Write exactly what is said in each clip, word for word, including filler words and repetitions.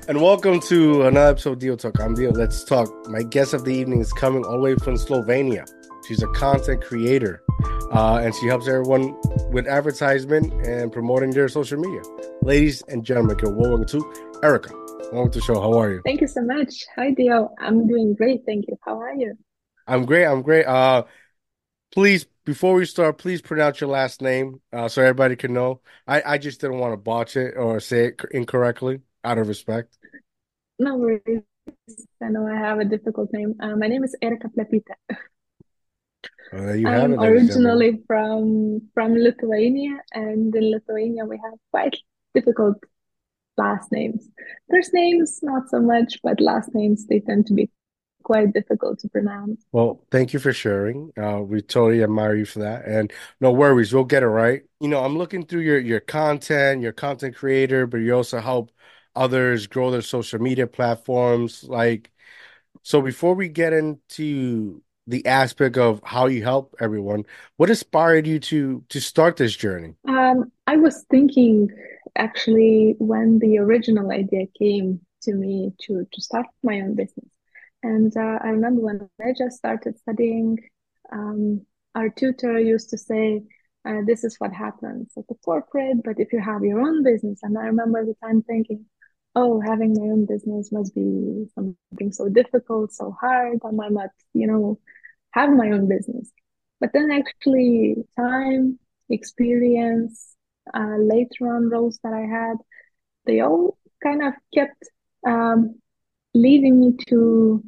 And welcome to another episode of Deal Talk. I'm Deal. Let's talk. My guest of the evening is coming all the way from Slovenia. She's a content creator, uh, and she helps everyone with advertisement and promoting their social media. Ladies and gentlemen, welcome to Erica. Welcome to the show. How are you? Thank you so much. Hi, Dio. I'm doing great. Thank you. How are you? I'm great. I'm great. Uh, please, before we start, please pronounce your last name uh, so everybody can know. I, I just didn't want to botch it or say it incorrectly out of respect. No worries. I know I have a difficult name. Uh, my name is Erika Plepita. Uh, there you have I'm it, ladies and gentlemen. originally from from Lithuania, and in Lithuania we have quite difficult last names. First names, not so much, but last names they tend to be quite difficult to pronounce. Well, thank you for sharing. Uh, we totally admire you for that. And no worries, we'll get it right. You know, I'm looking through your your content, your content creator, but you also help others grow their social media platforms. Like, so before we get into the aspect of how you help everyone, what inspired you to to start this journey? Um, I was thinking actually when the original idea came to me to to start my own business. And uh, I remember when I just started studying, um, our tutor used to say, uh, "This is what happens at the corporate, but if you have your own business." And I remember the time thinking, "Oh, having my own business must be something so difficult, so hard. I might not, you know, have my own business." But then actually, time, experience, uh, later on roles that I had, they all kind of kept um, leading me to,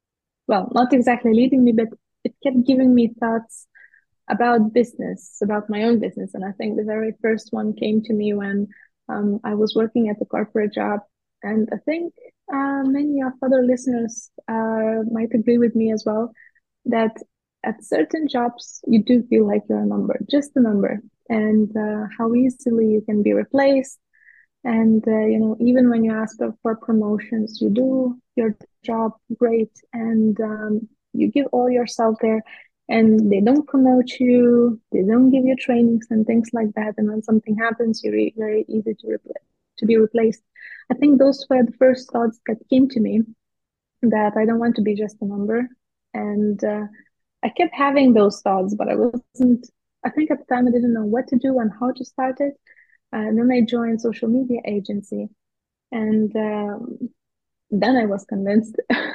well, not exactly leading me, but it kept giving me thoughts about business, about my own business. And I think the very first one came to me when um, I was working at a corporate job. And I think uh, many of other listeners uh, might agree with me as well that at certain jobs, you do feel like you're a number, just a number, and uh, how easily you can be replaced. And, uh, you know, even when you ask for promotions, you do your job great and um, you give all yourself there, and they don't promote you, they don't give you trainings and things like that. And when something happens, you're re- very easy to replace, to be replaced. I think those were the first thoughts that came to me, that I don't want to be just a number. And uh, I kept having those thoughts, but I wasn't, I think at the time I didn't know what to do and how to start it. And then I joined social media agency, and um, then I was convinced.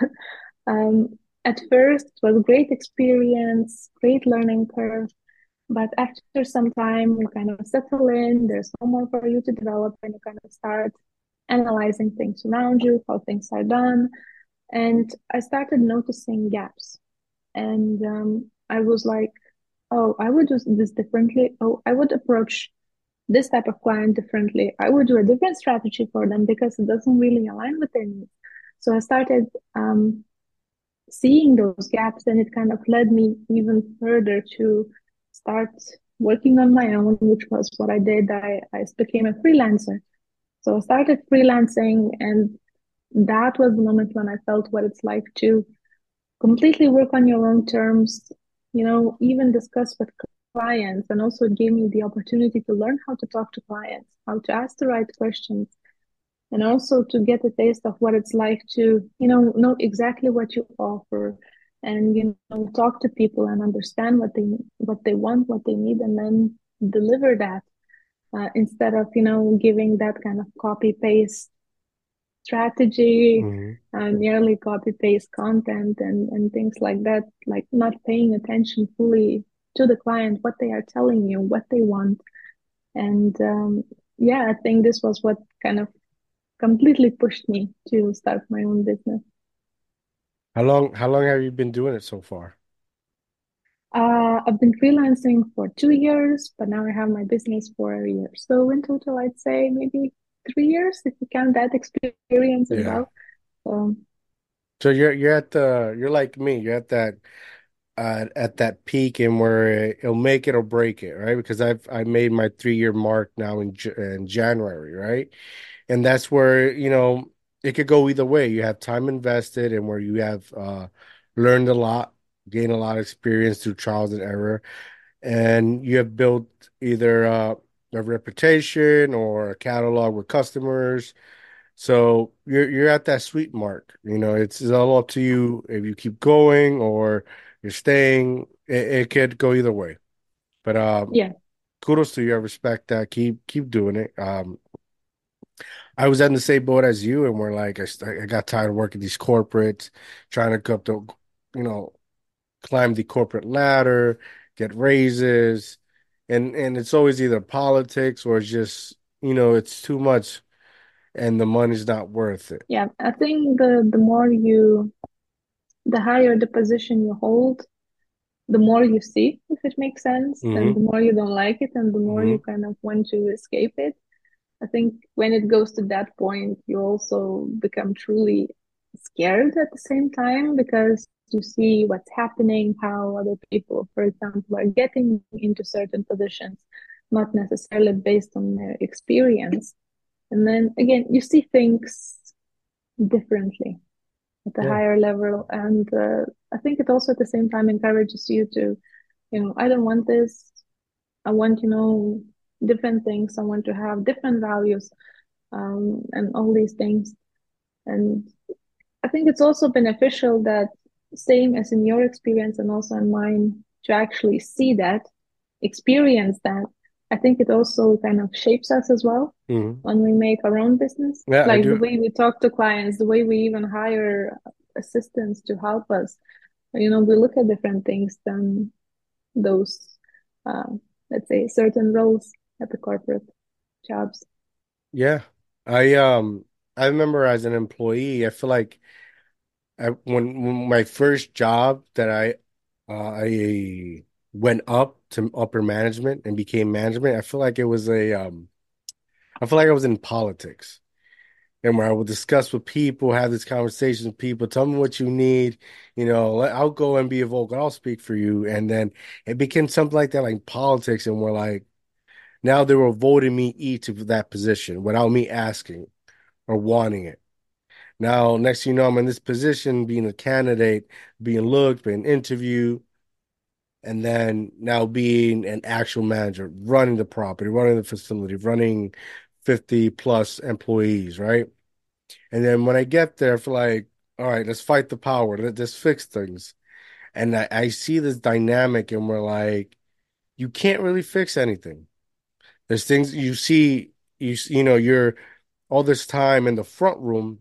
um, at first, it was a great experience, great learning curve. But after some time, you kind of settle in. There's no more for you to develop, and you kind of start analyzing things around you, how things are done. And I started noticing gaps. And um, I was like, oh, I would do this differently. Oh, I would approach this type of client differently. I would do a different strategy for them because it doesn't really align with their needs. So I started um, seeing those gaps, and it kind of led me even further to start working on my own, which was what I did. I, I became a freelancer. So I started freelancing, and that was the moment when I felt what it's like to completely work on your own terms, you know, even discuss with clients. And also it gave me the opportunity to learn how to talk to clients, how to ask the right questions, and also to get a taste of what it's like to, you know, know exactly what you offer, and, you know, talk to people and understand what they what they want, what they need, and then deliver that, uh, instead of, you know, giving that kind of copy paste strategy, Mhm. uh, nearly copy paste content and, and things like that, like not paying attention fully to the client, what they are telling you, what they want. And um, yeah, I think this was what kind of completely pushed me to start my own business. How long how long have you been doing it so far? Uh, I've been freelancing for two years, but now I have my business for a year. So in total, I'd say maybe three years if you count that experience as Yeah. well. So So you're you're at the you're like me. You're at that uh, at that peak and where it'll make it or break it, right? Because I've I made my three year mark now in J in January, right? And that's where, you know, it could go either way. You have time invested and where you have uh learned a lot, gained a lot of experience through trials and error, and you have built either uh, a reputation or a catalog with customers, So you're you're at that sweet mark. You know, it's, it's all up to you if you keep going or you're staying. It, it could go either way. But um, Yeah, kudos to you. I respect that. Keep keep doing it. Um, I was in the same boat as you, and we're like, I, st- I got tired of working these corporates, trying to go up the, you know, climb the corporate ladder, get raises, and and it's always either politics or it's just, you know, it's too much, and the money's not worth it. yeah. I think the the more you, the higher the position you hold, the more you see, if it makes sense, and Hmm. the more you don't like it, and the more Hmm. you kind of want to escape it. I think when it goes to that point, you also become truly scared at the same time because you see what's happening, how other people, for example, are getting into certain positions, not necessarily based on their experience. And then again, you see things differently at a Yeah. higher level. And uh, I think it also at the same time encourages you to, you know, I don't want this. I want, you know, different things. I want to have different values, um, and all these things. And I think it's also beneficial that, same as in your experience and also in mine, to actually see that, experience that. I think it also kind of shapes us as well Hmm. when we make our own business. Yeah, I Like the do. way we talk to clients, the way we even hire assistants to help us. You know, we look at different things than those, um, let's say, certain roles at the corporate jobs. Yeah. I um I remember as an employee, I feel like I when, when my first job that I uh, I went up to upper management and became management, I feel like it was a um I feel like I was in politics. And where I would discuss with people, have this conversation with people, tell me what you need, you know, let, I'll go and be a vocal, I'll speak for you. And then it became something like that, like politics, and we're like, now they were voting me each of that position without me asking or wanting it. Now, next thing you know, I'm in this position, being a candidate, being looked, being interviewed, and then now being an actual manager, running the property, running the facility, running fifty plus employees, right? And then when I get there, for like, all right, let's fight the power, let, let's fix things. And I, I see this dynamic, and we're like, you can't really fix anything. There's things you see, you you know, you're all this time in the front room,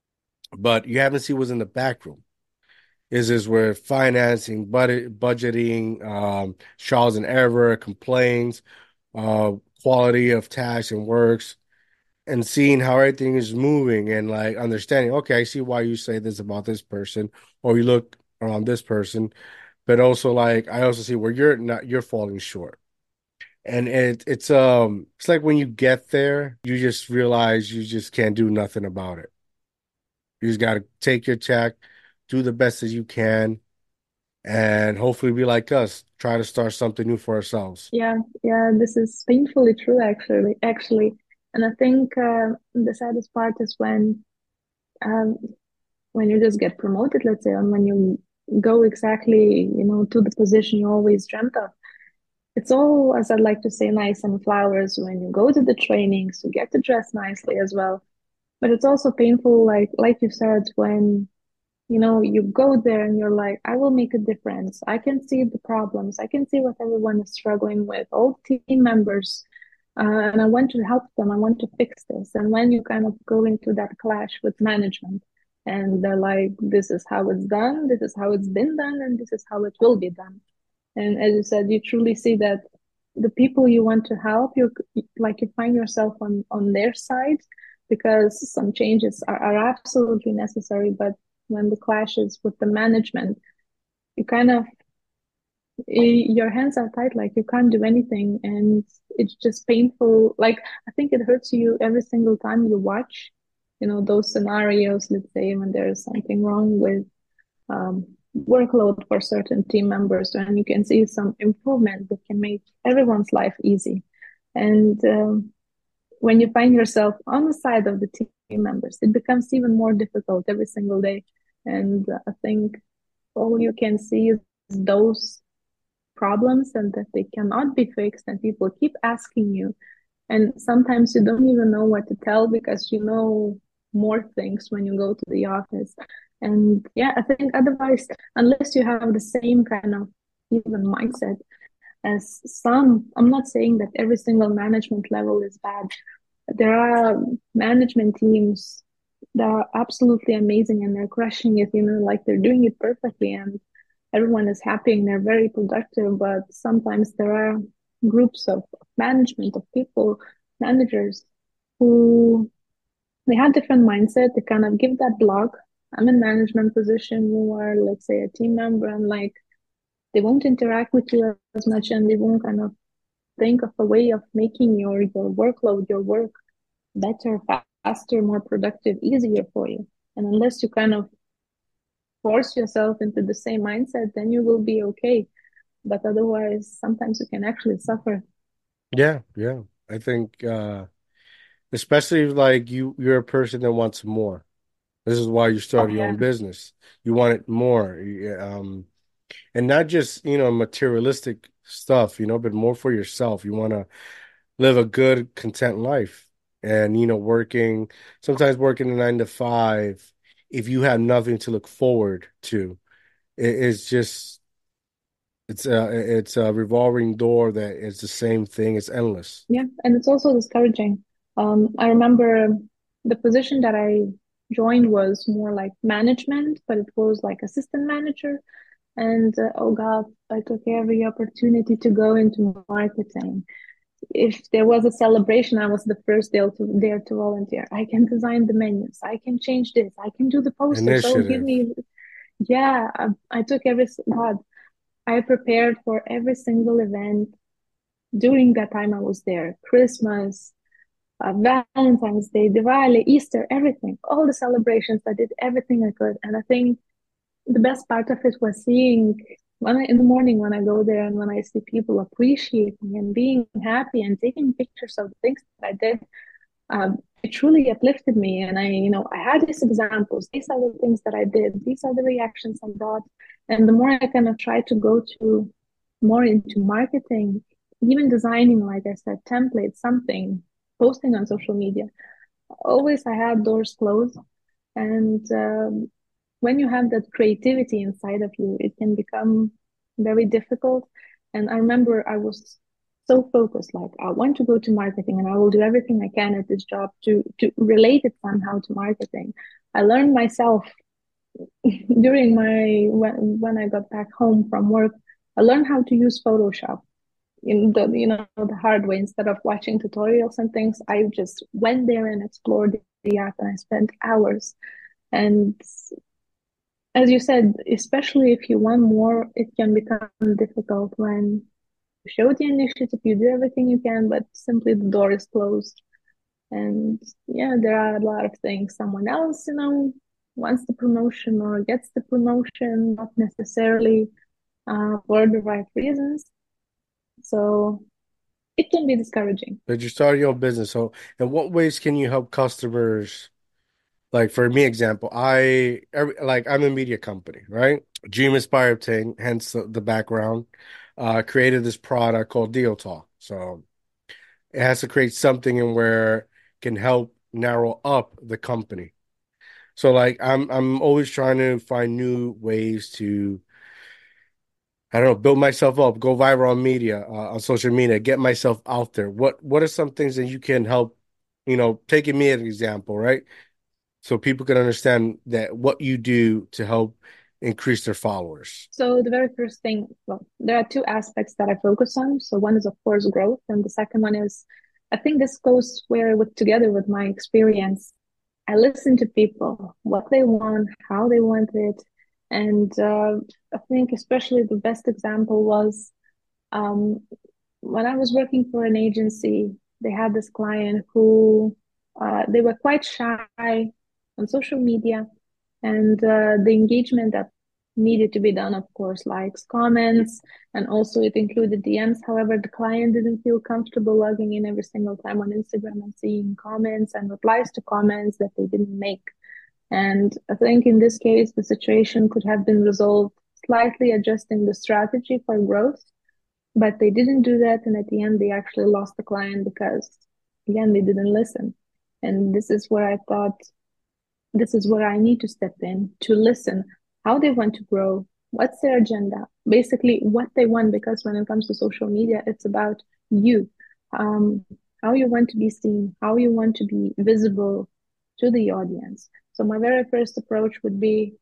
but you haven't seen what's in the back room. Is is where financing, budget, budgeting, um, trials and error, complaints, uh, quality of tasks and works, and seeing how everything is moving and like understanding, okay, I see why you say this about this person, or you look around this person, but also like I also see where you're not you're falling short. And it it's um it's like when you get there, you just realize you just can't do nothing about it. You just gotta take your check, do the best as you can, and hopefully be like us, try to start something new for ourselves. Yeah, yeah, this is painfully true, actually, actually. And I think uh, the saddest part is when um, when you just get promoted, let's say, and when you go exactly, you know, to the position you always dreamt of. It's all, as I'd like to say, nice and flowers when you go to the trainings, you get to dress nicely as well. But it's also painful, like like you said, when you know you go there and you're like, I will make a difference. I can see the problems. I can see what everyone is struggling with, all team members, uh, and I want to help them. I want to fix this. And when you kind of go into that clash with management, and they're like, this is how it's done, this is how it's been done, and this is how it will be done. And as you said, you truly see that the people you want to help, you like you find yourself on on their side because some changes are, are absolutely necessary. But when the clashes with the management, you kind of your hands are tied, like you can't do anything, and it's just painful. Like I think it hurts you every single time you watch, you know, those scenarios. Let's say when there is something wrong with um, workload for certain team members, and you can see some improvement that can make everyone's life easy. And um, when you find yourself on the side of the team members, it becomes even more difficult every single day. And uh, I think all you can see is those problems and that they cannot be fixed, and people keep asking you. And sometimes you don't even know what to tell because you know more things when you go to the office. And yeah, I think otherwise, unless you have the same kind of even mindset as some, I'm not saying that every single management level is bad. There are management teams that are absolutely amazing and they're crushing it, you know, like they're doing it perfectly and everyone is happy and they're very productive. But sometimes there are groups of management of people, managers who they have different mindset. They kind of give that block. I'm in management position. You are, let's say, a team member, and like they won't interact with you as much, and they won't kind of think of a way of making your your workload, your work better, faster, more productive, easier for you. And unless you kind of force yourself into the same mindset, then you will be okay. But otherwise, sometimes you can actually suffer. Yeah, yeah. I think uh especially if, like you you're a person that wants more. This is why you Oh started your yeah. own business. You want it more. Yeah, Um and not just, you know, materialistic stuff, you know, but more for yourself. You want to live a good, content life. And, you know, working, sometimes working a nine to five, if you have nothing to look forward to, it, it's just, it's a, it's a revolving door that is the same thing. It's endless. Yeah, and it's also discouraging. Um, I remember the position that I joined was more like management, but it was like assistant manager. And uh, oh God, I took every opportunity to go into marketing. If there was a celebration, I was the first there to there to volunteer. I can design the menus. I can change this. I can do the posters. Oh, give Initiative. me, yeah. I, I took every God. I prepared for every single event during that time I was there. Christmas, uh, Valentine's Day, Diwali, Easter, everything, all the celebrations. I did everything I could. And I think the best part of it was seeing when I, in the morning when I go there and when I see people appreciating and being happy and taking pictures of the things that I did. Um, it truly uplifted me. And I, you know, I had these examples. These are the things that I did. These are the reactions I got. And the more I kind of try to go to more into marketing, even designing, like I said, templates, something, posting on social media, always I had doors closed. And um, when you have that creativity inside of you, it can become very difficult. And I remember I was so focused, like I want to go to marketing and I will do everything I can at this job to to relate it somehow to marketing. I learned myself during my when when I got back home from work, I learned how to use Photoshop in the you know the hard way. Instead of watching tutorials and things, I just went there and explored the app and I spent hours. And as you said, especially if you want more, it can become difficult when you show the initiative, you do everything you can, but simply the door is closed. And yeah, there are a lot of things. Someone else, you know, wants the promotion or gets the promotion, not necessarily uh, for the right reasons. So it can be discouraging. But you started your own business. So in what ways can you help customers? Like for me, example, I every, like I'm a media company, right? Dream Inspire Obtain, hence the, the background. Uh, created this product called Deal Talk. So it has to create something in where can help narrow up the company. So like I'm I'm always trying to find new ways to I don't know build myself up, go viral on media, uh, on social media, get myself out there. What what are some things that you can help, you know, taking me as an example, right? So people can understand that what you do to help increase their followers. So the very first thing, well, there are two aspects that I focus on. So one is of course growth, and the second one is, I think this goes where with together with my experience. I listen to people, what they want, how they want it, and uh, I think especially the best example was um, when I was working for an agency. They had this client who uh, they were quite shy on social media, and uh, the engagement that needed to be done, of course, likes, comments, and also it included D Ms. However, the client didn't feel comfortable logging in every single time on Instagram and seeing comments and replies to comments that they didn't make. And I think in this case, the situation could have been resolved slightly adjusting the strategy for growth, but they didn't do that. And at the end, they actually lost the client because, again, they didn't listen. And this is where I thought, this is where I need to step in to listen how they want to grow, what's their agenda, basically what they want. Because when it comes to social media, it's about you, um, how you want to be seen, how you want to be visible to the audience. So my very first approach would be,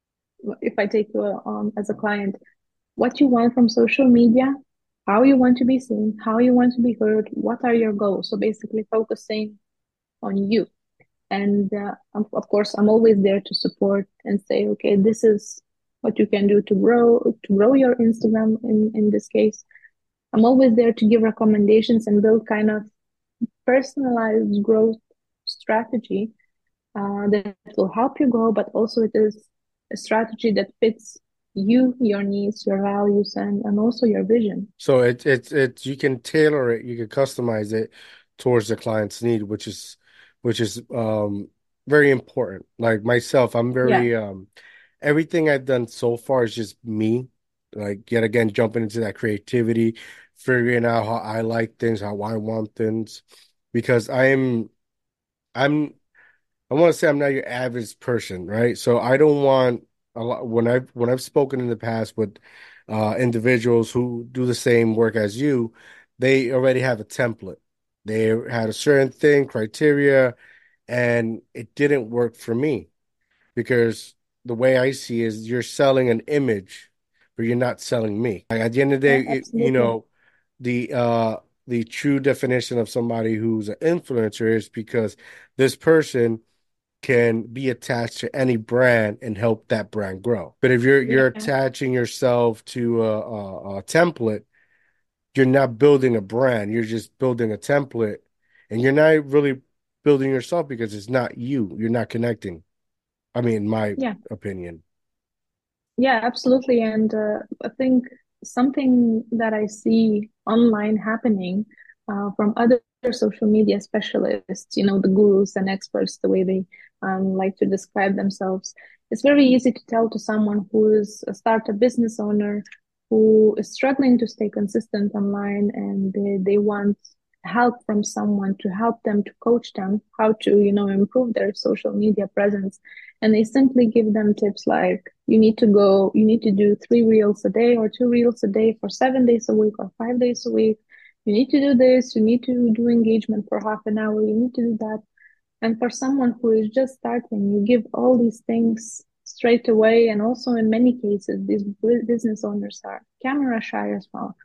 if I take you on as a client, what you want from social media, how you want to be seen, how you want to be heard, what are your goals. So basically focusing on you. And uh, of, of course, I'm always there to support and say, okay, this is what you can do to grow to grow your Instagram. In in this case, I'm always there to give recommendations and build kind of personalized growth strategy uh, that will help you grow, but also it is a strategy that fits you, your needs, your values, and and also your vision. So it it's it's you can tailor it, you can customize it towards the client's need, which is which is um very important. Like myself, I'm Yeah, very um everything I've done so far is just me. Like yet again, jumping into that creativity, figuring out how I like things, how I want things, because I'm I'm I want to say I'm not your average person, right? So I don't want a lot when I've when I've spoken in the past with uh individuals who do the same work as you, they already have a template. They had a certain thing, criteria, and it didn't work for me because the way I see is you're selling an image, but you're not selling me. Like at the end of the day, yeah, it, you absolutely. know, the uh the true definition of somebody who's an influencer is because this person can be attached to any brand and help that brand grow. But if you're you're Yeah, attaching yourself to a, a, a template, you're not building a brand. You're just building a template, and you're not really building yourself because it's not you. You're not connecting. I mean, in my yeah. opinion. Yeah, absolutely. And uh, I think something that I see online happening uh, from other social media specialists, you know, the gurus and experts, the way they um, like to describe themselves, it's very easy to tell to someone who is a startup business owner who is struggling to stay consistent online, and they, they want help from someone to help them, to coach them how to, you know, improve their social media presence. And they simply give them tips like, you need to go, you need to do three reels a day or two reels a day for seven days a week or five days a week. You need to do this, you need to do engagement for half an hour, you need to do that. And for someone who is just starting, you give all these things straight away. And also in many cases, these business owners are camera shy as well.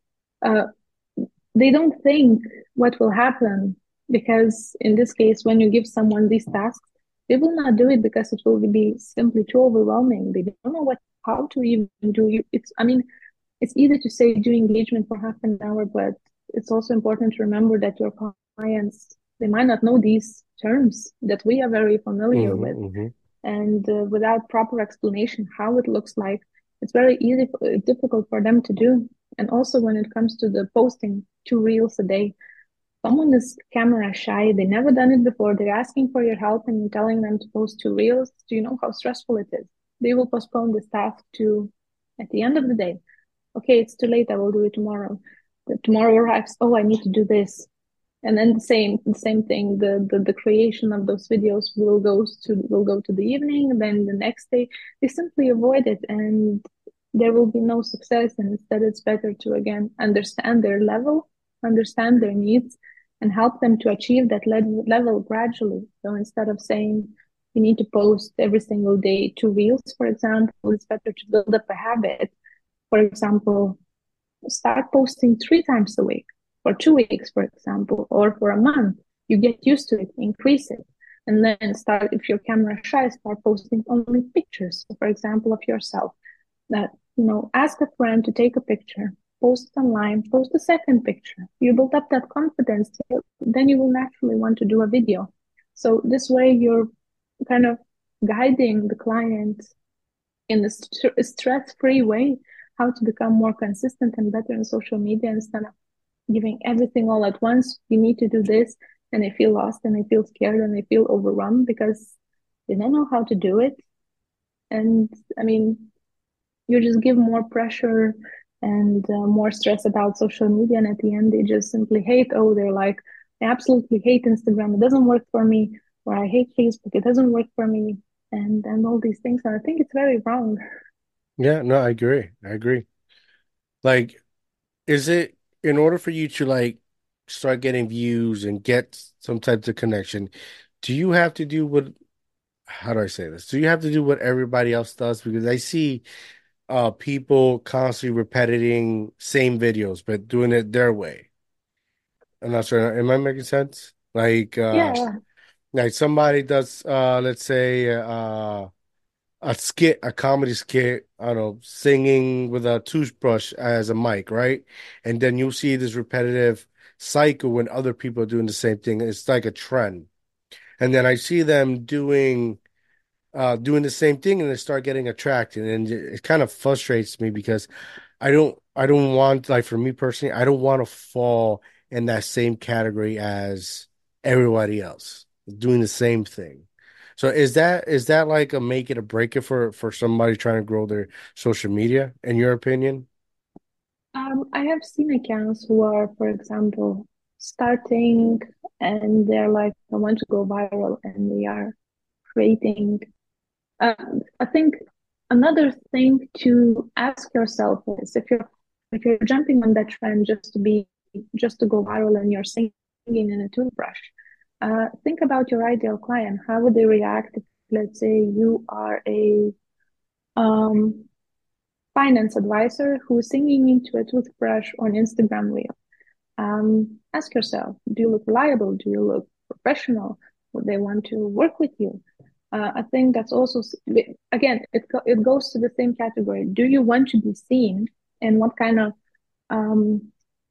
Uh, they don't think what will happen, because in this case, when you give someone these tasks, they will not do it because it will be simply too overwhelming. They don't know what how to even do it. It's I mean, it's easy to say do engagement for half an hour, but it's also important to remember that your clients, they might not know these terms that we are very familiar with, Hmm, hmm. and uh, without proper explanation how it looks like, it's very easy uh, difficult for them to do. And also when it comes to the posting two reels a day, someone is camera shy, they never done it before, they're asking for your help and you're telling them to post two reels. Do you know how stressful it is? They will postpone this task to at the end of the day. Okay, it's too late, I will do it tomorrow. But tomorrow arrives, oh, I need to do this. And then the same the same thing, the, the the creation of those videos will goes to will go to the evening, and then the next day they simply avoid it, and there will be no success. And instead it's better to again understand their level, understand their needs, and help them to achieve that level, level gradually. So instead of saying you need to post every single day two reels, for example, it's better to build up a habit. For example, start posting three times a week for two weeks, for example, or for a month. You get used to it, increase it. And then start, if you're camera shy, start posting only pictures, for example, of yourself. That, you know, ask a friend to take a picture, post it online, post a second picture. You build up that confidence, then you will naturally want to do a video. So this way you're kind of guiding the client in a st- stress-free way how to become more consistent and better in social media, instead of giving everything all at once. You need to do this, and they feel lost and they feel scared and they feel overwhelmed because they don't know how to do it. And I mean, you just give more pressure and uh, more stress about social media, and at the end they just simply hate. Oh, they're like, I absolutely hate Instagram, it doesn't work for me. or I hate Facebook, it doesn't work for me, and and all these things. And I think it's very wrong. Yeah, no, I agree. I agree. Like, is it in order for you to like start getting views and get some types of connection, do you have to do what, how do I say this? Do you have to do what everybody else does? Because I see uh people constantly repeating same videos, but doing it their way. I'm not sure. Am I making sense? Like uh Yeah, like somebody does uh let's say uh a skit, a comedy skit, I don't know, singing with a toothbrush as a mic, right? And then you'll see this repetitive cycle when other people are doing the same thing. It's like a trend. And then I see them doing uh doing the same thing and they start getting attracted. And it, it kind of frustrates me because I don't I don't want, like, for me personally, I don't want to fall in that same category as everybody else doing the same thing. So is that is that like a make it or break it for for somebody trying to grow their social media, in your opinion? um, I have seen accounts who are, for example, starting and they're like, I want to go viral, and they are creating. Uh, I think another thing to ask yourself is if you're if you're jumping on that trend just to be just to go viral and you're singing in a toothbrush, uh, think about your ideal client. How would they react if, let's say, you are a um, finance advisor who's singing into a toothbrush on Instagram reel? Um, ask yourself, do you look reliable? Do you look professional? Would they want to work with you? Uh, I think that's also, again, it, it goes to the same category. Do you want to be seen? And what kind of um,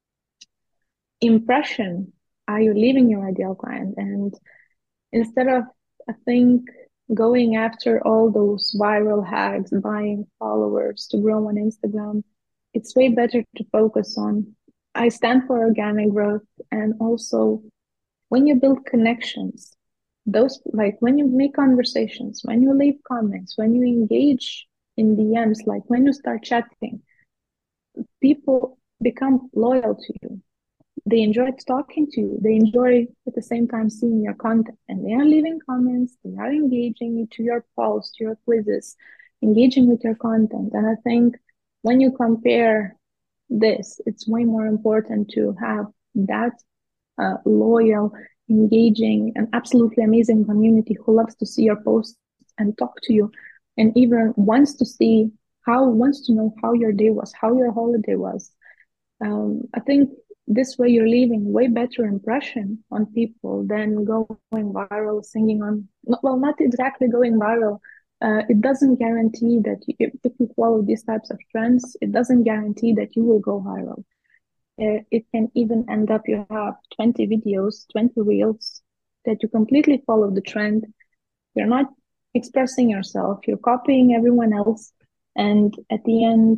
impression are you leaving your ideal client? And instead of, I think, going after all those viral hacks, buying followers to grow on Instagram, it's way better to focus on. I stand for organic growth, and also when you build connections, those, like when you make conversations, when you leave comments, when you engage in D Ms, like when you start chatting, people become loyal to you. They enjoy talking to you. They enjoy at the same time seeing your content, and they are leaving comments. They are engaging to your posts, your quizzes, engaging with your content. And I think when you compare this, it's way more important to have that uh, loyal, engaging, and absolutely amazing community who loves to see your posts and talk to you, and even wants to see how, wants to know how your day was, how your holiday was. Um, I think this way you're leaving way better impression on people than going viral, singing on, well, not exactly going viral. Uh, it doesn't guarantee that you, if you follow these types of trends, it doesn't guarantee that you will go viral. Uh, it can even end up you have twenty videos, twenty reels that you completely follow the trend. You're not expressing yourself, you're copying everyone else. And at the end,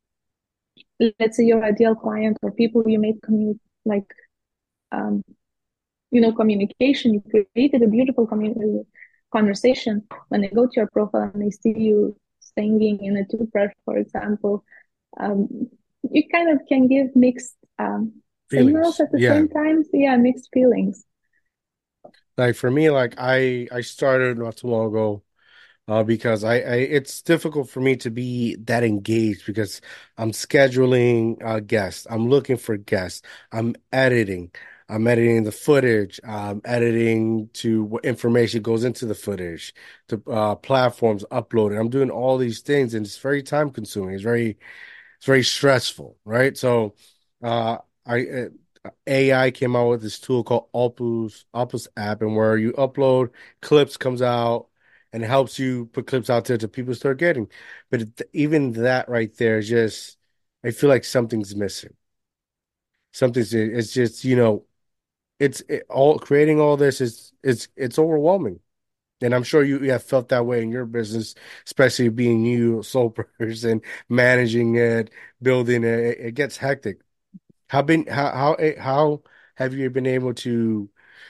let's say your ideal client or people you make commu- like um, you know, communication, you created a beautiful community conversation. When they go to your profile and they see you singing in a toothbrush, for example, um, you kind of can give mixed um, signals Feelings. at the Yeah. same time. So yeah, mixed feelings. Like for me, like I I started not too long ago uh, because I, I it's difficult for me to be that engaged because I'm scheduling uh, guests, I'm looking for guests, I'm editing, I'm editing the footage, I'm editing to what information goes into the footage, to uh, platforms uploading. I'm doing all these things, and it's very time consuming. It's very it's very stressful, right? So, uh, I uh, A I came out with this tool called Opus Opus app, and where you upload clips, comes out and helps you put clips out there to people start getting. But it, even that right there is just, I feel like something's missing. Something's it's just, you know, it's it, all creating all this is it's it's overwhelming. And I'm sure you, you have felt that way in your business, especially being you, a sole person, managing it, building it. It, it gets hectic. How been how how eh, how have you been able to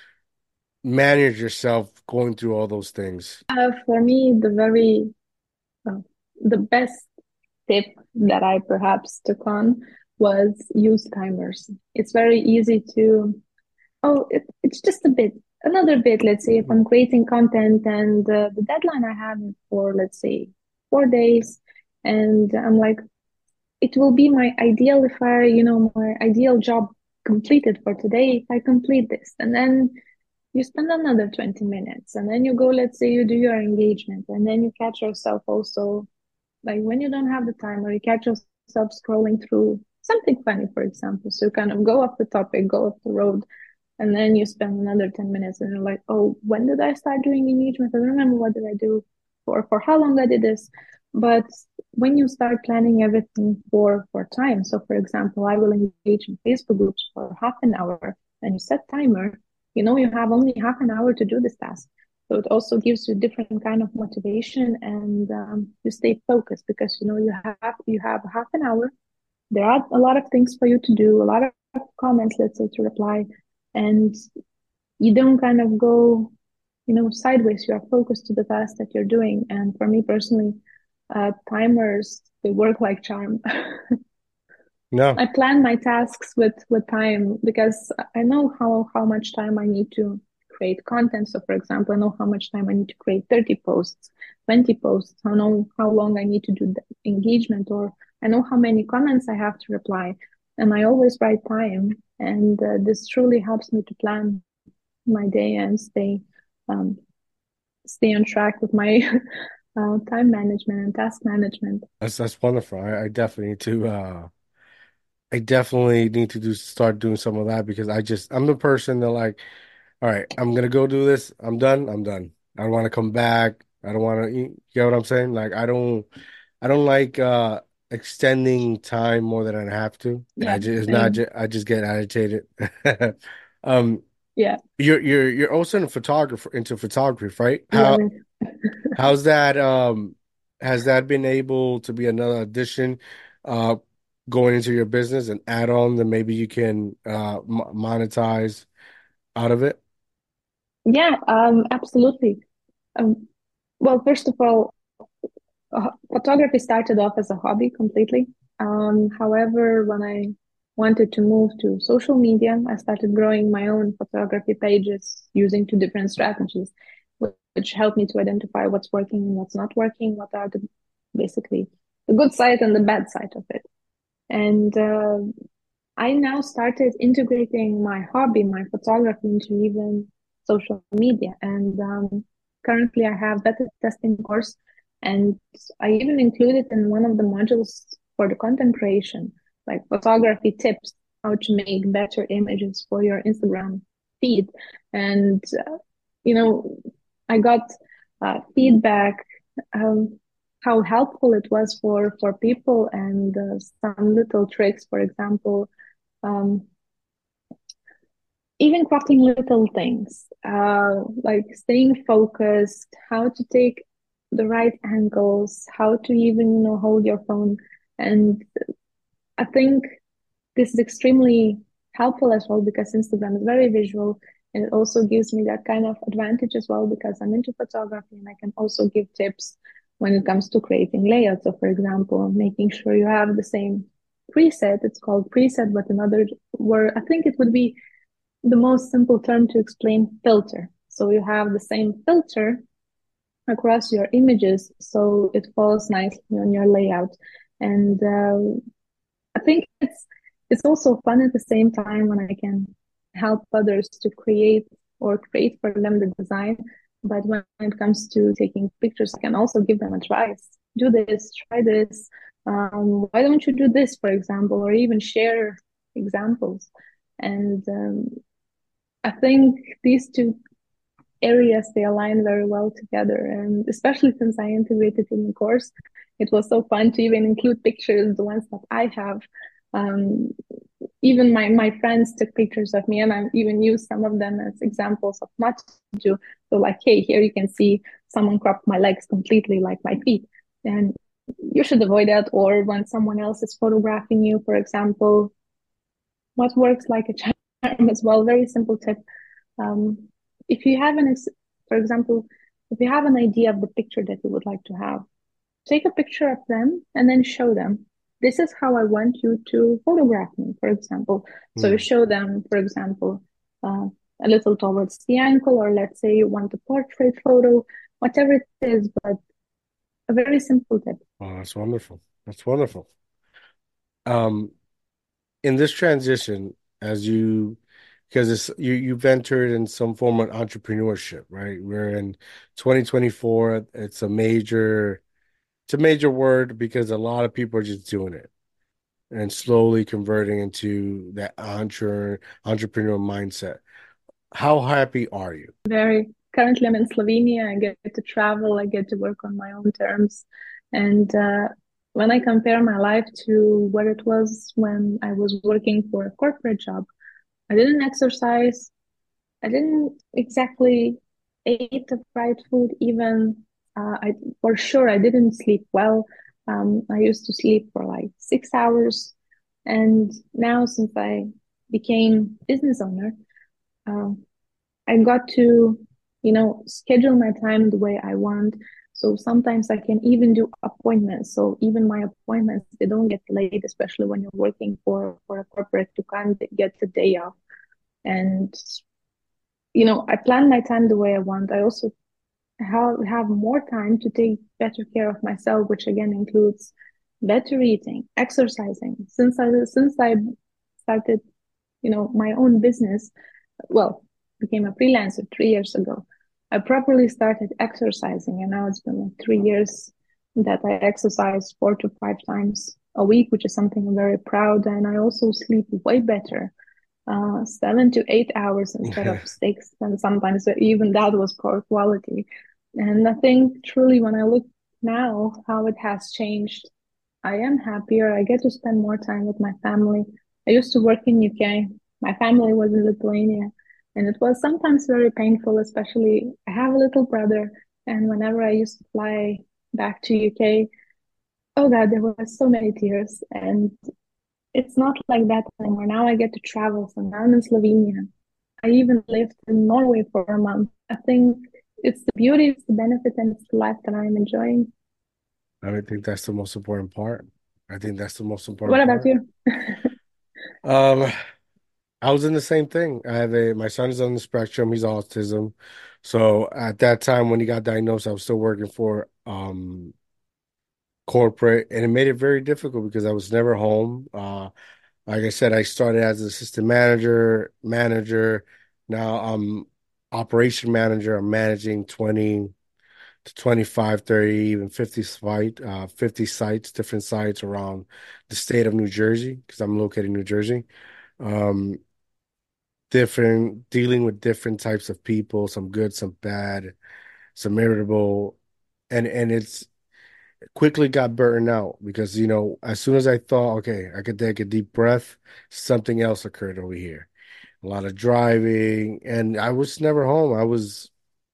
manage yourself going through all those things? Uh, for me, the very uh, the best tip that I perhaps took on was use timers. It's very easy to, oh, it, it's just a bit. No, another bit. Let's say if I'm creating content and uh, the deadline I have is for, let's say, four days, and I'm like, it will be my ideal if I, you know, my ideal job completed for today if I complete this. And then you spend another twenty minutes, and then you go, let's say you do your engagement, and then you catch yourself also, like when you don't have the time, or you catch yourself scrolling through something funny, for example. So you kind of go off the topic, go off the road, and then you spend another ten minutes and you're like, oh, when did I start doing engagement? I don't remember what did I do or for how long I did this. But when you start planning everything for for time, so for example, I will engage in Facebook groups for half an hour and you set timer, you know you have only half an hour to do this task. So it also gives you different kind of motivation, and um, you stay focused because you know you have you have half an hour. There are a lot of things for you to do, a lot of comments, let's say, to reply, and you don't kind of go, you know, sideways. You are focused to the task that you're doing. And for me personally, uh, timers, they work like charm. No. I plan my tasks with with time because I know how how much time I need to create content. So, for example, I know how much time I need to create thirty posts, twenty posts. I know how long I need to do the engagement, or I know how many comments I have to reply, and I always write time. And uh, this truly helps me to plan my day and stay um, stay on track with my uh, time management and task management. That's that's wonderful. I, I definitely need to uh I definitely need to do start doing some of that because I just I'm the person that like, all right, I'm gonna go do this. I'm done. I'm done. I don't want to come back. I don't want to, you get what I'm saying? Like I don't I don't like uh extending time more than I have to. I Yeah, just it's not same. just I just get agitated. Um, Yeah, you're you're you're also a photographer into photography, right? love How it. how's that um has that been able to be another addition uh going into your business and add on that maybe you can uh m monetize out of it? Yeah, um, absolutely. Um, well, first of all, uh, photography started off as a hobby completely. Um, however, when I wanted to move to social media, I started growing my own photography pages using two different strategies, wh- which helped me to identify what's working and what's not working, what are the basically the good side and the bad side of it. And uh, I now started integrating my hobby, my photography, into even social media. And um, currently, I have beta testing course, and I even include it in one of the modules for the content creation, like photography tips, how to make better images for your Instagram feed. And uh, you know, I got uh, feedback. Um, how helpful it was for for people, and uh, some little tricks, for example, um, even crafting little things, uh, like staying focused, how to take the right angles, how to even, you know, hold your phone. And I think this is extremely helpful as well because Instagram is very visual, and it also gives me that kind of advantage as well because I'm into photography and I can also give tips when it comes to creating layouts. So, for example, making sure you have the same preset. It's called preset, but another word, I think it would be the most simple term to explain filter. So you have the same filter across your images, so it falls nicely on your layout. And uh, I think it's it's also fun at the same time when I can help others to create or create for them the design. But when it comes to taking pictures, I can also give them advice. Do this, try this. Um, why don't you do this, for example, or even share examples? And um, I think these two areas they align very well together, and especially since I integrated in the course, it was so fun to even include pictures, the ones that I have. Um, Even my my friends took pictures of me, and I even used some of them as examples of not to do. So, like, hey, here you can see someone cropped my legs completely, like my feet, and you should avoid that. Or when someone else is photographing you, for example, what works like a charm as well. Very simple tip. Um, if you have an, ex- for example, if you have an idea of the picture that you would like to have, take a picture of them and then show them. This is how I want you to photograph me, for example. So you Hmm. show them, for example, uh, a little towards the ankle, or let's say you want a portrait photo, whatever it is, but a very simple tip. Oh, that's wonderful. That's wonderful. Um, in this transition, as you, because it's you you've entered in some form of entrepreneurship, right? We're in twenty twenty-four. It's a major, it's a major word because a lot of people are just doing it and slowly converting into that entre entrepreneur mindset. How happy are you? Very currently, I'm in Slovenia. I get to travel, I get to work on my own terms. And uh, when I compare my life to what it was when I was working for a corporate job, I didn't exercise. I didn't exactly eat the right food even. Uh, I for sure I didn't sleep well. Um, I used to sleep for like six hours, and now since I became business owner, um, I got to, you know, schedule my time the way I want. So sometimes I can even do appointments. So even my appointments, they don't get late, especially when you're working for for a corporate. You can't get the day off. And you know, I plan my time the way I want. I also have have more time to take better care of myself, which again includes better eating, exercising. Since I since I started, you know, my own business, well, became a freelancer three years ago. I properly started exercising, and now it's been like three years that I exercise four to five times a week, which is something I'm very proud. And I also sleep way better, uh, seven to eight hours instead of six, and sometimes even that was poor quality. And I think truly, when I look now how it has changed, I am happier. I get to spend more time with my family. I used to work in U K. My family was in Lithuania, and it was sometimes very painful, especially I have a little brother, and whenever I used to fly back to U K, oh God, there were so many tears. And it's not like that anymore. Now I get to travel. So now I'm in Slovenia. I even lived in Norway for a month. I think it's the beauty, it's the benefit, and it's the life that I'm enjoying. I think that's the most important part. I think that's the most What important about part. you? Um, I was in the same thing. I have a my son is on the spectrum. He's autism. So at that time when he got diagnosed, I was still working for um corporate, and it made it very difficult because I was never home. Uh, like I said, I started as an assistant manager, manager. Now I'm operation manager. I'm managing twenty to twenty-five, thirty, even fifty site, uh, fifty sites, different sites around the state of New Jersey, because I'm located in New Jersey. Um, different, dealing with different types of people, some good, some bad, some irritable, and and it's quickly got burnt out because you know as soon as I thought, okay, I could take a deep breath, something else occurred over here. A lot of driving, and I was never home. I was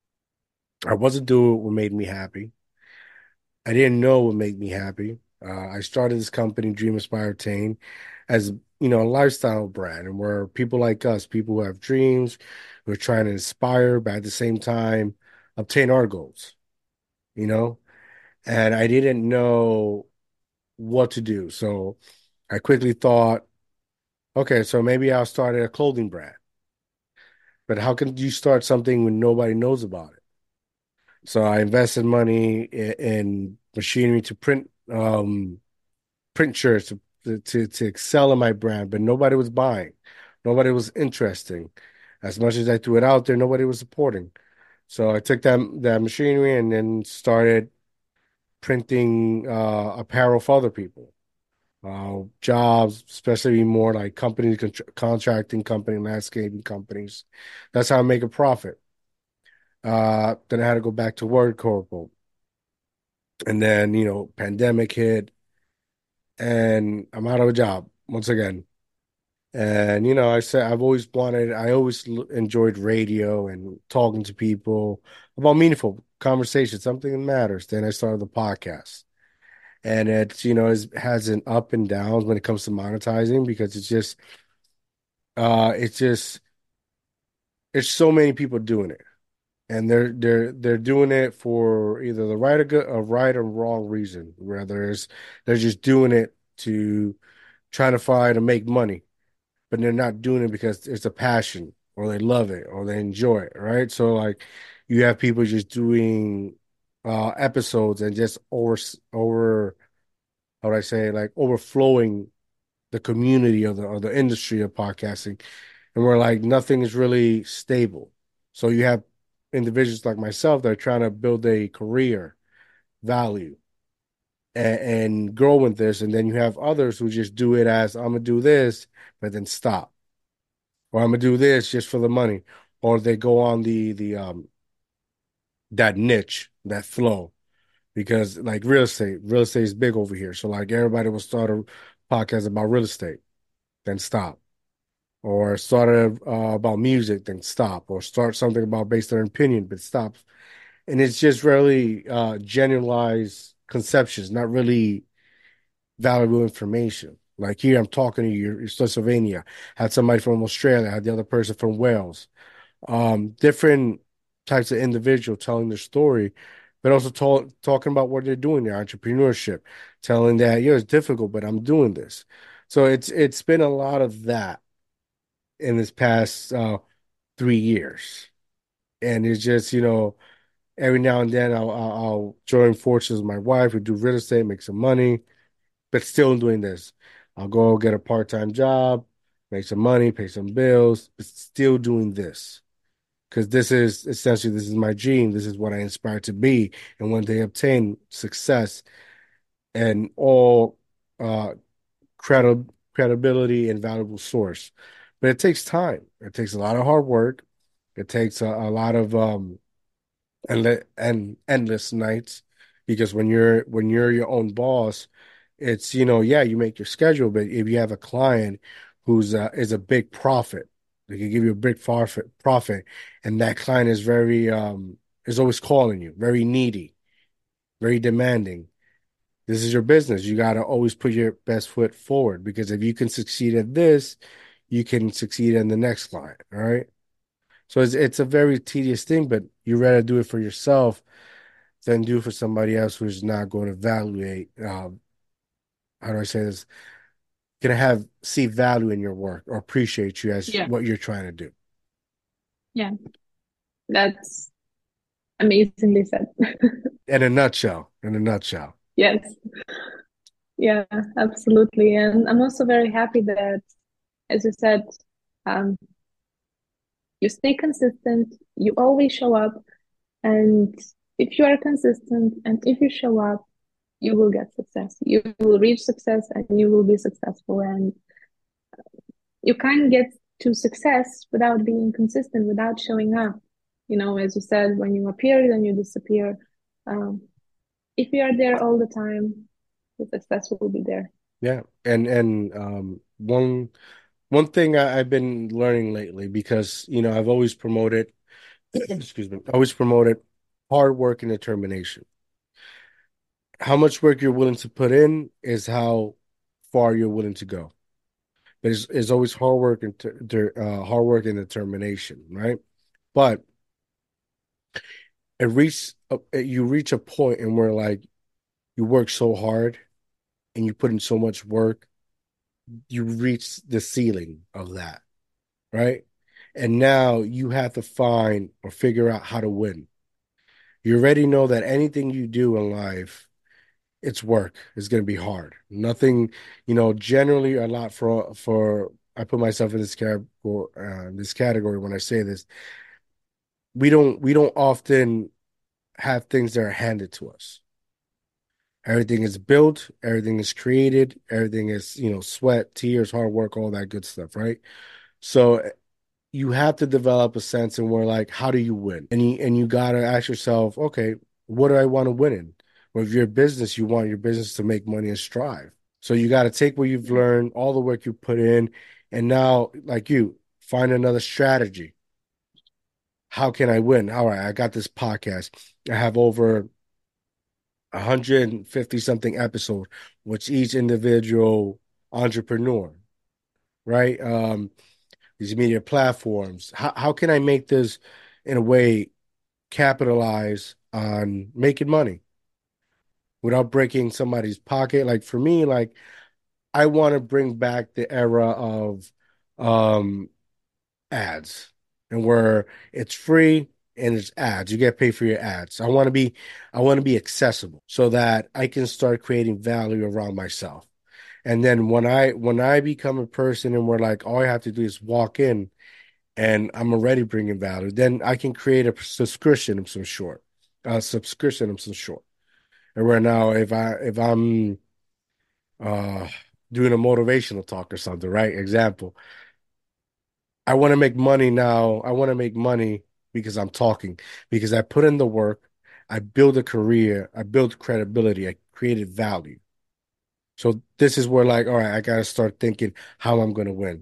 I wasn't doing what made me happy. I didn't know what made me happy. Uh, I started this company, Dream Aspire Attain, as you know, a lifestyle brand, and where people like us, people who have dreams, who are trying to inspire, but at the same time, obtain our goals. You know, and I didn't know what to do, so I quickly thought, okay, so maybe I'll start a clothing brand. But how can you start something when nobody knows about it? So I invested money in, in machinery to print um, print shirts to, to to excel in my brand, but nobody was buying. Nobody was interesting. As much as I threw it out there, nobody was supporting. So I took that that machinery and then started printing uh, apparel for other people. Uh, jobs, especially more like companies, con contracting company, landscaping companies. That's how I make a profit. Uh, then I had to go back to Word Corporal. And then, you know, pandemic hit and I'm out of a job once again. And you know, I said I've always wanted, I always l- enjoyed radio and talking to people about meaningful conversations, something that matters. Then I started the podcast, and it's you know it has an up and downs when it comes to monetizing because it's just uh it's just there's so many people doing it, and they're they're they're doing it for either the right or good, a right or wrong reason. Whether it's they're just doing it to trying to find to make money, but they're not doing it because it's a passion or they love it or they enjoy it, right? So like you have people just doing uh episodes and just over over how would I say like overflowing the community of the or the industry of podcasting, and we're like nothing is really stable. So you have individuals like myself that are trying to build a career value and, and grow with this, and then you have others who just do it as I'm gonna do this, but then stop, or I'm gonna do this just for the money, or they go on the the um that niche, that flow, because like real estate, real estate is big over here. So like everybody will start a podcast about real estate, then stop, or start a, uh, about music, then stop, or start something about based on opinion, but stop. And it's just really uh, generalized conceptions, not really valuable information. Like here, I'm talking to you, you're Pennsylvania, had somebody from Australia, had the other person from Wales, um, different types of individual telling their story, but also talk, talking about what they're doing, their entrepreneurship, telling that, you know, it's difficult, but I'm doing this. So it's it's been a lot of that in this past uh, three years. And it's just, you know, every now and then I'll, I'll, I'll join forces with my wife. We do real estate, make some money, but still doing this. I'll go get a part-time job, make some money, pay some bills, but still doing this. Because this is essentially, this is my dream. This is what I inspire to be. And when they obtain success and all uh, credi credibility and valuable source. But it takes time. It takes a lot of hard work. It takes a, a lot of um and and endless nights because when you're when you're your own boss, it's you know yeah you make your schedule, but if you have a client who's uh, is a big profit, they can give you a big profit profit, and that client is very um is always calling you, very needy, very demanding. This is your business. You got to always put your best foot forward because if you can succeed at this, you can succeed in the next client. All right. So it's it's a very tedious thing, but you rather do it for yourself than do it for somebody else who's not going to evaluate. Um, how do I say this? Going to have see value in your work or appreciate you as Yeah. what you're trying to do. Yeah. That's amazingly said. In a nutshell. In a nutshell. Yes. Yeah, absolutely. And I'm also very happy that, as you said, um, you stay consistent, you always show up, and if you are consistent and if you show up, you will get success. You will reach success and you will be successful. And you can't get to success without being consistent, without showing up. You know, as you said, when you appear, then you disappear. Um, if you are there all the time, the success will be there. Yeah. And and um one one thing I, I've been learning lately because you know I've always promoted excuse me, always promoted hard work and determination. How much work you're willing to put in is how far you're willing to go. But it's, it's always hard work and ter, uh, hard work and determination, right? But it reach you reach a point and where like you work so hard and you put in so much work, you reach the ceiling of that, right? And now you have to find or figure out how to win. You already know that anything you do in life, it's work. It's going to be hard. Nothing, you know, generally a lot for for I put myself in this category, uh, this category when I say this. We don't we don't often have things that are handed to us. Everything is built, everything is created, everything is, you know, sweat, tears, hard work, all that good stuff, right? So you have to develop a sense and where like, how do you win? And you and you gotta ask yourself, okay, what do I want to win in? Or if you're a business, you want your business to make money and strive. So you got to take what you've Yeah. learned, all the work you put in, and now, like you, find another strategy. How can I win? All right, I got this podcast. I have over one hundred fifty something episodes, which each individual entrepreneur, right? Um, these media platforms. How how can I make this in a way capitalize on making money without breaking somebody's pocket? Like for me, like I want to bring back the era of um ads. and where it's free and it's ads. You get paid for your ads. I want to be I want to be accessible so that I can start creating value around myself. And then when I when I become a person and we're like, all I have to do is walk in and I'm already bringing value, then I can create a subscription of some sort, a subscription of some sort. And right now, if I if I'm uh doing a motivational talk or something, right? Example, I want to make money now. I want to make money because I'm talking, because I put in the work, I build a career, I build credibility, I created value. So this is where like, all right, I gotta start thinking how I'm gonna win.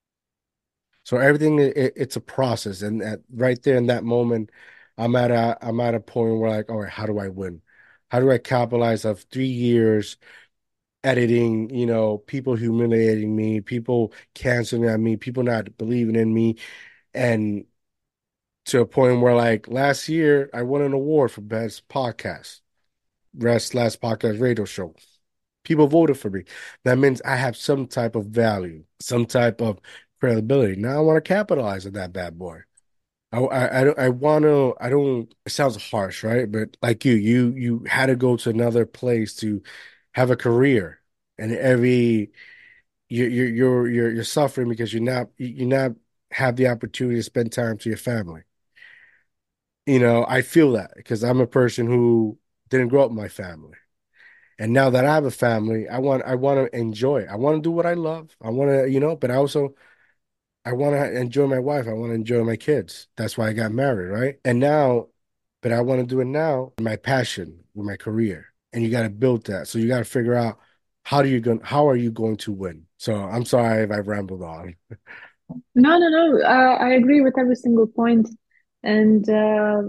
So everything it, it's a process, and at, right there in that moment, I'm at a I'm at a point where like, all right, how do I win? How do I capitalize of three years editing, you know, people humiliating me, people canceling on me, people not believing in me, and to a point where like last year I won an award for best podcast, best last podcast radio show. People voted for me. That means I have some type of value, some type of credibility. Now I want to capitalize on that bad boy. I I I, don't- I want to. I don't. It sounds harsh, right? But like you, you you had to go to another place to have a career, and every you you you're you're you're suffering because you're not you not have the opportunity to spend time to your family. You know, I feel that because I'm a person who didn't grow up with my family. And now that I have a family, I want I want to enjoy it. I want to do what I love. I want to, you know, but I also I want to enjoy my wife. I want to enjoy my kids. That's why I got married, right? And now, but I want to do it now, my passion with my career. And you got to build that. So you got to figure out how do you going how are you going to win? So I'm sorry if I rambled on. No, no, no. Uh, I agree with every single point. And uh,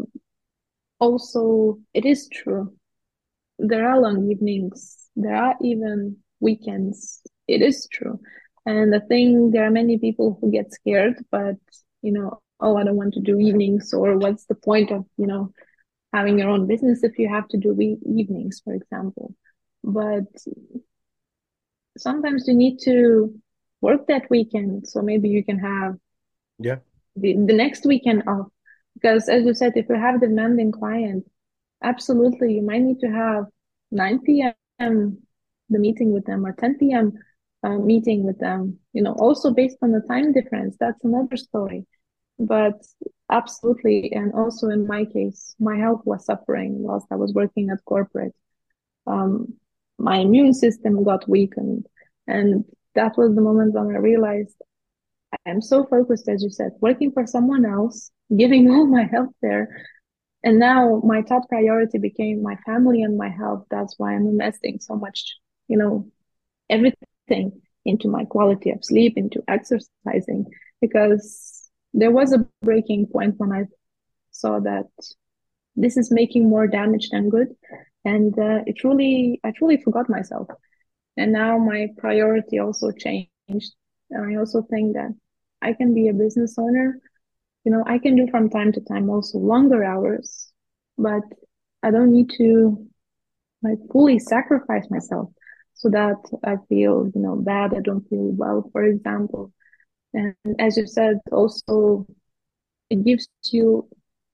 also, it is true. There are long evenings. There are even weekends. It is true. And I think there are many people who get scared, but, you know, oh, I don't want to do evenings, or what's the point of, you know, having your own business if you have to do we evenings, for example. But sometimes you need to work that weekend, so maybe you can have Yeah. the, the next weekend off. Because as you said, if you have demanding client, absolutely, you might need to have nine p m the meeting with them, or ten p m uh, meeting with them, you know, also based on the time difference. That's another story. But absolutely. And also in my case, my health was suffering whilst I was working at corporate. Um, my immune system got weakened. And that was the moment when I realized I am so focused, as you said, working for someone else, giving all my health there, and now my top priority became my family and my health. That's why I'm investing so much, you know, everything into my quality of sleep, into exercising, because there was a breaking point when I saw that this is making more damage than good. And uh, it truly, I truly forgot myself. And now my priority also changed. And I also think that I can be a business owner. You know, I can do from time to time also longer hours, but I don't need to like fully sacrifice myself so that I feel, you know, bad. I don't feel well, for example. And as you said, also it gives you,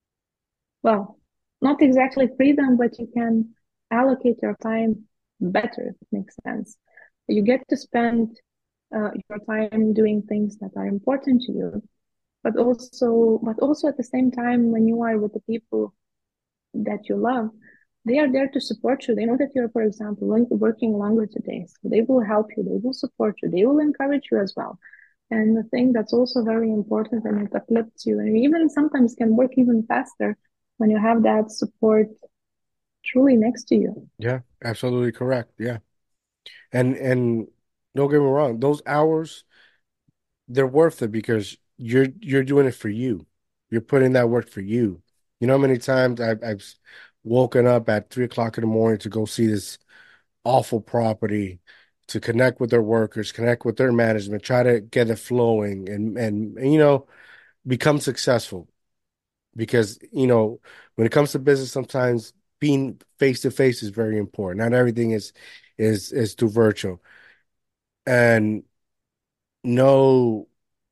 well, not exactly freedom, but you can allocate your time better, if it makes sense. You get to spend uh, your time doing things that are important to you, but also, but also at the same time, when you are with the people that you love, they are there to support you. They know that you're, for example, working longer today, so they will help you, they will support you, they will encourage you as well. And the thing that's also very important, and it uplifts you, and even sometimes can work even faster when you have that support truly next to you. Yeah, absolutely correct. Yeah. And and don't get me wrong, those hours they're worth it because you're you're doing it for you. You're putting that work for you. You know how many times I've I've woken up at three o'clock in the morning to go see this awful property, to connect with their workers, connect with their management, try to get it flowing and and, and you know, become successful. Because, you know, when it comes to business, sometimes being face to face is very important. Not everything is is is too virtual. And no.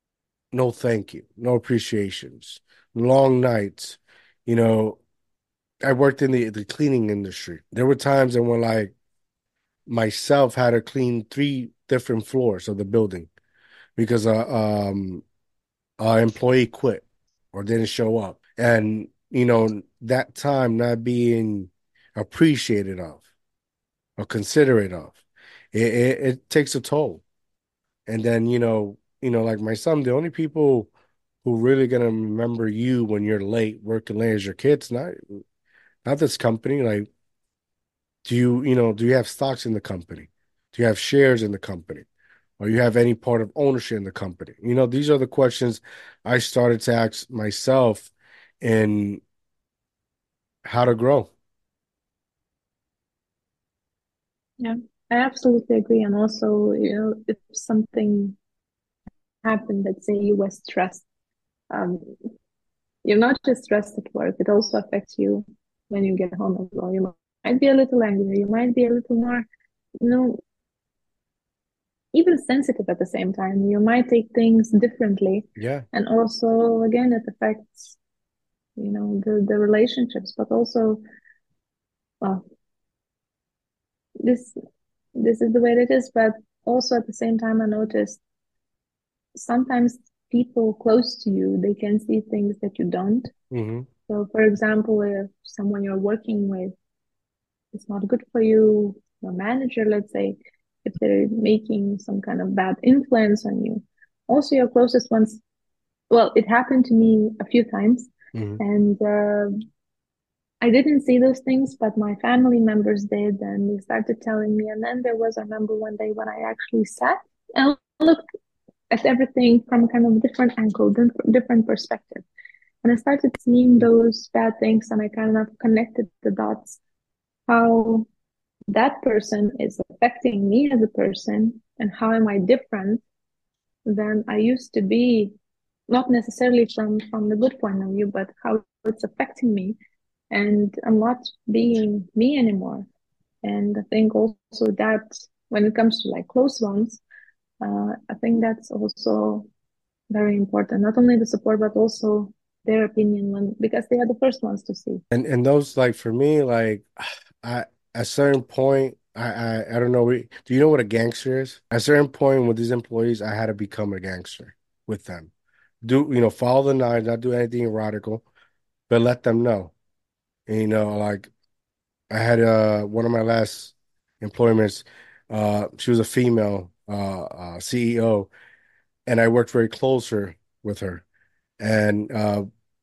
no thank you, no appreciations, long nights. You know, I worked in the the cleaning industry. There were times when like myself had to clean three different floors of the building because a um a employee quit or didn't show up, and you know that time not being appreciated of or considerate of, it, it, it takes a toll. And then you know you know like my son, the only people who really gonna remember you when you're late working late as your kids, not not this company. Like, do you you know do you have stocks in the company? Do you have shares in the company? Or you have any part of ownership in the company? You know, these are the questions I started to ask myself in how to grow. Yeah, I absolutely agree. And also, you know, if something happened, let's say you were stressed, um, you're not just stressed at work, it also affects you when you get home as well. You might be a little angry, you might be a little more, you know, even sensitive at the same time. You might take things differently. Yeah. And also, again, it affects, you know, the, the relationships, but also, well, this this is the way it is. But also at the same time, I noticed sometimes people close to you, they can see things that you don't. Hmm. So, for example, if someone you're working with is not good for you, your manager, let's say, if they're making some kind of bad influence on you, also your closest ones. Well, it happened to me a few times, Hmm. and uh, I didn't see those things, but my family members did, and they started telling me. And then there was, I remember one day when I actually sat and looked at everything from kind of different angle, different perspective. And I started seeing those bad things, and I kind of connected the dots, how that person is affecting me as a person, and how am I different than I used to be, not necessarily from from the good point of view, but how it's affecting me, and I'm not being me anymore. And I think also that when it comes to like close ones, uh, I think that's also very important. Not only the support, but also their opinion when because they are the first ones to see. And and those like for me, like I at a certain point, I I, I don't know. we- Do you know what a gangster is? At a certain point with these employees, I had to become a gangster with them. Do you know, follow the lines, not do anything erotical, but let them know. And, you know, like I had uh one of my last employments, uh, she was a female uh, uh C E O, and I worked very closer with her. And uh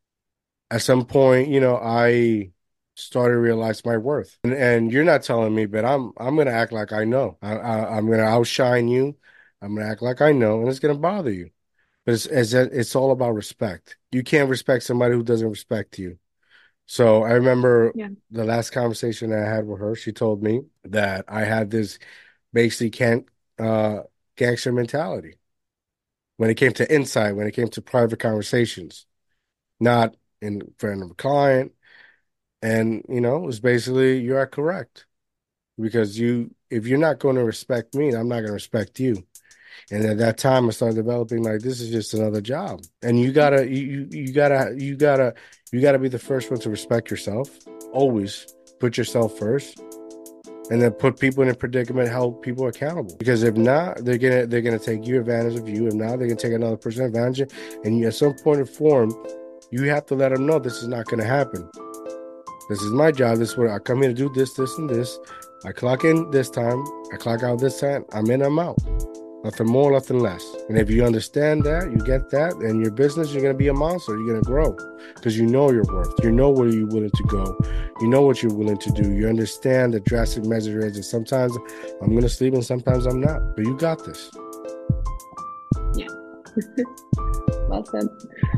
at some point, you know, I started to realize my worth. And and you're not telling me, but I'm I'm gonna act like I know. I, I I'm gonna outshine you. I'm gonna act like I know, and it's gonna bother you. But it's it's it's all about respect. You can't respect somebody who doesn't respect you. So I remember Yeah. the last conversation I had with her. She told me that I had this basically can't uh gangster mentality when it came to insight, when it came to private conversations, not in front of a client. And you know, it's basically you are correct because you if you're not going to respect me, I'm not going to respect you. And at that time, I started developing like this is just another job, and you gotta you you gotta you gotta you gotta be the first one to respect yourself. Always put yourself first, and then put people in a predicament, hold people accountable. Because if not, they're gonna they're gonna take you advantage of you. If not, they're gonna take another person advantage of, and you, at some point in form, you have to let them know this is not gonna happen. This is my job. This is what I come here to do. This, this, and this. I clock in this time. I clock out this time. I'm in. I'm out. Nothing more, nothing less. And if you understand that, you get that, in your business, you're gonna be a monster. You're gonna grow because you know your worth. You know where you're willing to go. You know what you're willing to do. You understand the drastic measures. And sometimes I'm gonna sleep, and sometimes I'm not. But you got this. Yeah. Well said.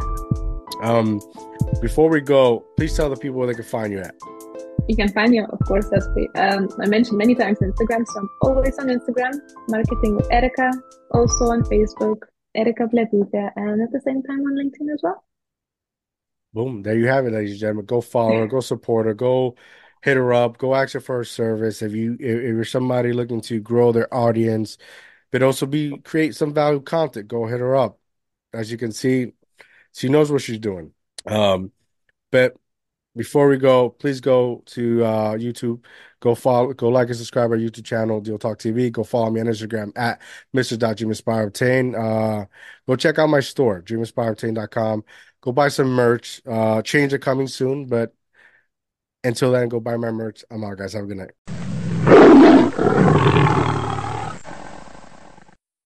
Um, before we go, please tell the people where they can find you at. You can find me, of course, as we, um, I mentioned many times, Instagram. So I'm always on Instagram, marketing with Erica, also on Facebook, Erica Vladita, and at the same time on LinkedIn as well. Boom. There you have it, ladies and gentlemen. Go follow her, go support her, go hit her up, go ask her for her service. If you if, if you're somebody looking to grow their audience, but also be create some value content, go hit her up. As you can see, she knows what she's doing. Um, but before we go, please go to uh, YouTube. Go follow, go like and subscribe our YouTube channel, Deal Talk T V. Go follow me on Instagram at mister Dream Inspire Obtain. Uh, go check out my store, dream inspire obtain dot com. Go buy some merch. Uh, change are coming soon, but until then, go buy my merch. I'm out, guys. Have a good night.